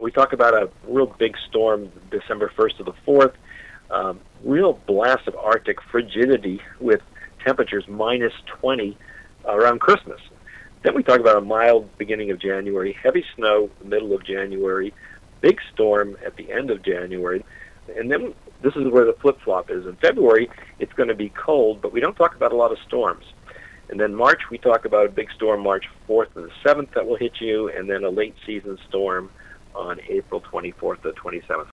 We talk about a real big storm December 1st to the 4th, real blast of Arctic frigidity with temperatures minus 20 around Christmas. Then we talk about a mild beginning of January, heavy snow middle of January, big storm at the end of January, and then this is where the flip-flop is. In February, it's going to be cold, but we don't talk about a lot of storms. And then March, we talk about a big storm March 4th and the 7th that will hit you, and then a late season storm on April 24th to 27th.